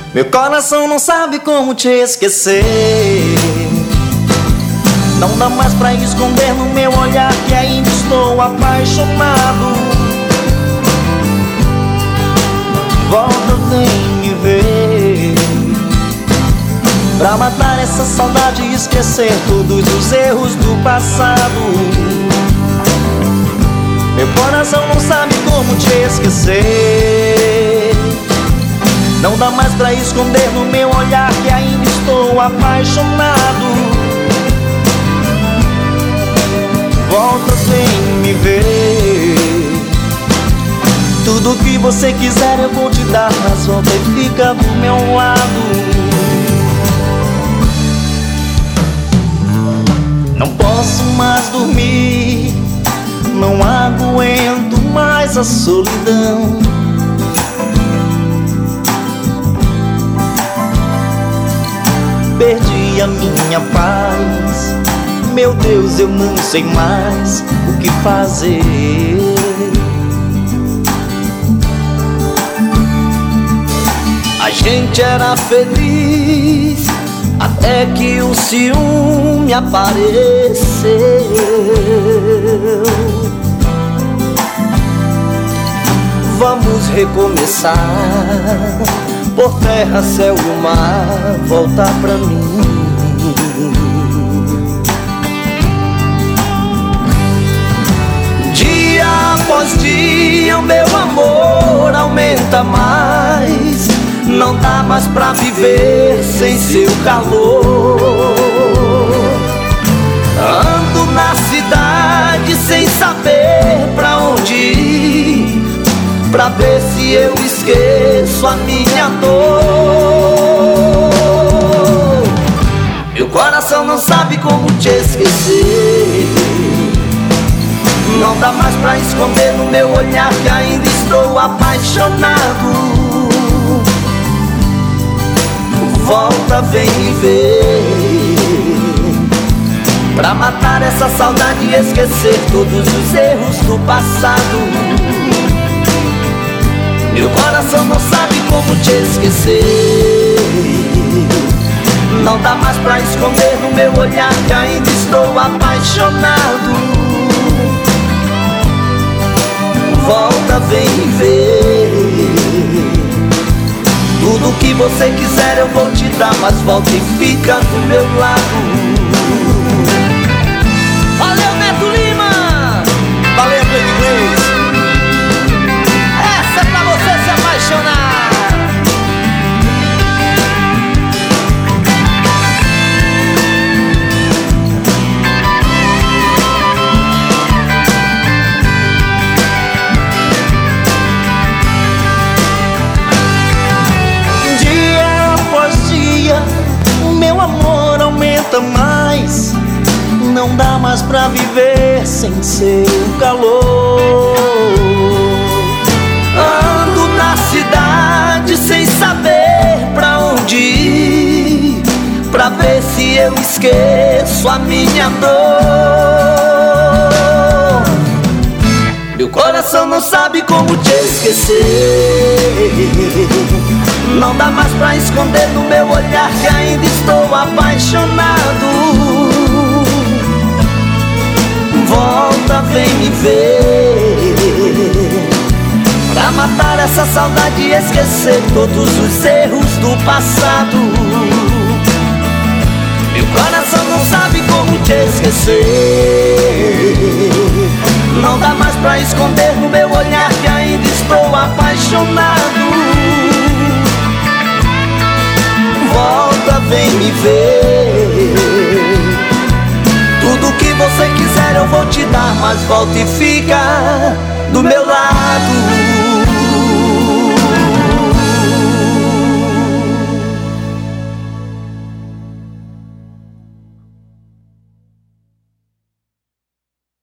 Meu coração não sabe como te esquecer. Não dá mais pra esconder no meu olhar que ainda estou apaixonado. Volta, vem me ver, pra matar essa saudade e esquecer todos os erros do passado. Meu coração não sabe como te esquecer. Não dá mais pra esconder no meu olhar que ainda estou apaixonado. Volta, vem me ver. Tudo que você quiser eu vou te dar, mas volta e fica do meu lado. Não posso mais dormir, não aguento mais a solidão. Perdi a minha paz, meu Deus, eu não sei mais o que fazer. A gente era feliz até que o ciúme apareceu. Vamos recomeçar, por terra, céu e o mar, voltar pra mim. Dia após dia o meu amor aumenta mais. Não dá mais pra viver sem seu calor. Ando na cidade sem saber pra onde ir, pra ver se eu esqueço a minha dor. Meu coração não sabe como te esquecer. Não dá mais pra esconder no meu olhar que ainda estou apaixonado. Volta, vem me ver, pra matar essa saudade e esquecer todos os erros do passado. Meu coração não sabe como te esquecer. Não dá mais pra esconder no meu olhar que ainda estou apaixonado. Volta, vem me ver. Tudo que você quiser eu vou te dar, mas volta e fica do meu lado. Valeu, Neto Lima! Valeu, Play Inglês! Essa é pra você se apaixonar! Mais, não dá mais pra viver sem seu calor. Ando na cidade sem saber pra onde ir, pra ver se eu esqueço a minha dor. Meu coração não sabe como te esquecer. Não dá mais pra esconder no meu olhar que ainda estou apaixonado. Volta, vem me ver, pra matar essa saudade e esquecer todos os erros do passado. Meu coração não sabe como te esquecer. Não dá mais pra esconder no meu olhar que ainda estou apaixonado. Volta, vem me ver. Tudo que você quiser eu vou te dar, mas volta e fica do meu